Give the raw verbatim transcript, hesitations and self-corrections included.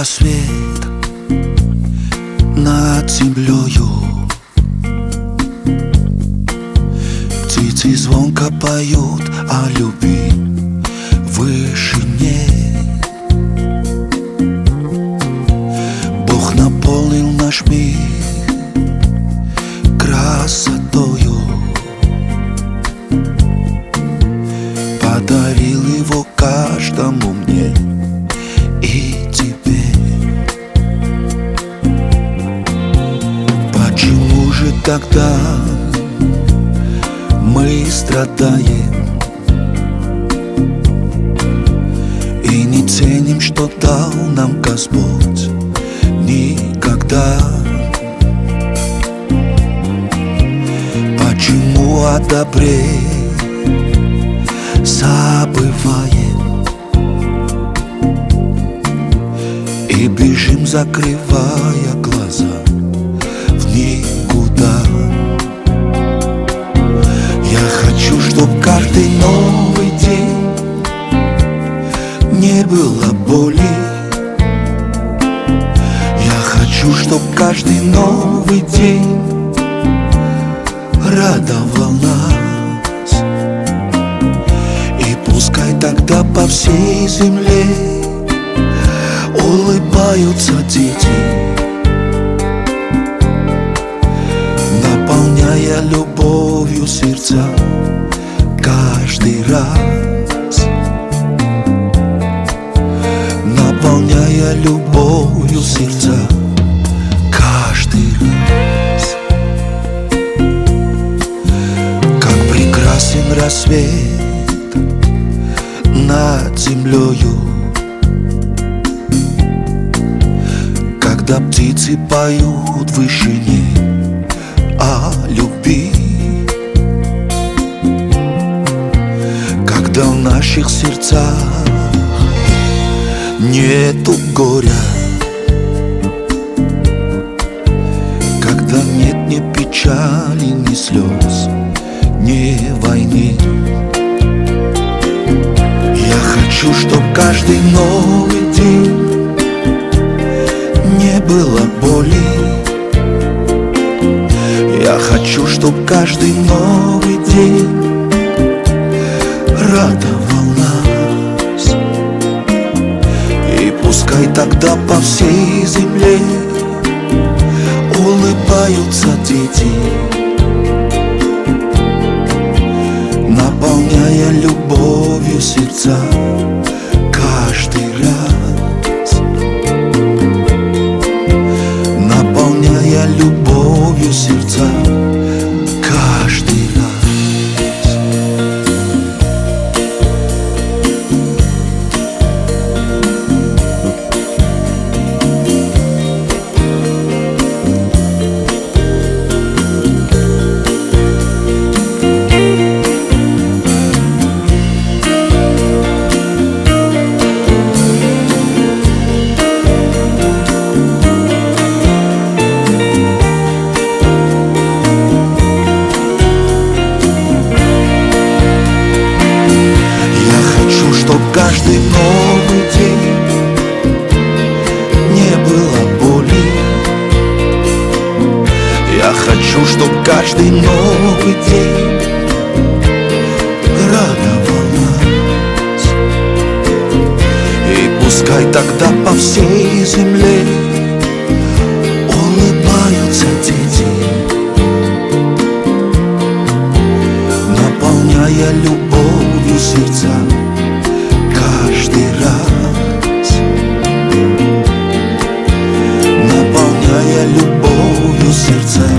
рассвет над землею. Птицы звонко поют о любви в вышине. Бог наполнил наш мир красотою, подарил его каждому мне и тебе. Почему же тогда мы страдаем и не ценим, что дал нам Господь никогда? Почему о добре забываем и бежим, закрывая глаза в никуда? Я хочу, чтоб каждый новый день не было боли. Я хочу, чтоб каждый новый день радовал нас. И пускай тогда по всей земле улыбаются дети, наполняя любовью сердца каждый раз, наполняя любовью сердца каждый раз. Как прекрасен рассвет над землею, когда птицы поют в вышине о любви, когда в наших сердцах нету горя, когда нет ни печали, ни слез, ни войны. Я хочу, чтоб каждый новый день не было боли. Я хочу, чтоб каждый новый день радовал нас. И пускай тогда по всей земле улыбаются дети, наполняя любовью сердца каждый раз, наполняя любовью сердца каждый раз. Чтоб каждый новый день не было боли. Я хочу, чтоб каждый новый день радовал нас. И пускай тогда по всей земле улыбаются дети, наполняя любовью сердца каждый раз, наполняя любовью сердца